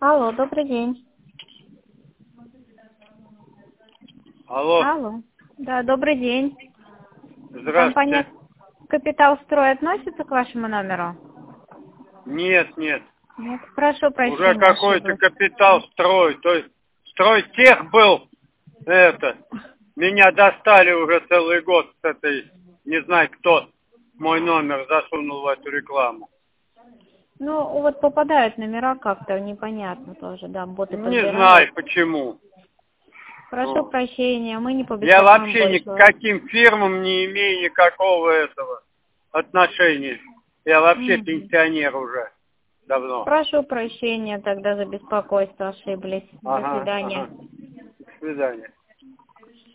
Алло, добрый день. Алло, Алло. Да, добрый день. Компания здравствуйте. «Капитал Строй» относится к вашему номеру? Нет, нет. Нет. Прошу Уже прощения, какой-то ошиблась. капитал строй. То есть стройтех был это. Меня достали уже целый год с этой, не знаю кто, мой номер засунул в эту рекламу. Ну, вот попадают номера как-то, непонятно тоже, да, боты Не подбирают. знаю почему. Прошу Вот. прощения, мы не Я побеспокоим вообще ни больше к вас. каким фирмам не имею никакого этого отношения. Я вообще Мгм. пенсионер уже давно. Прошу прощения тогда за беспокойство, ошиблись. До Ага, ага. свидания. До свидания.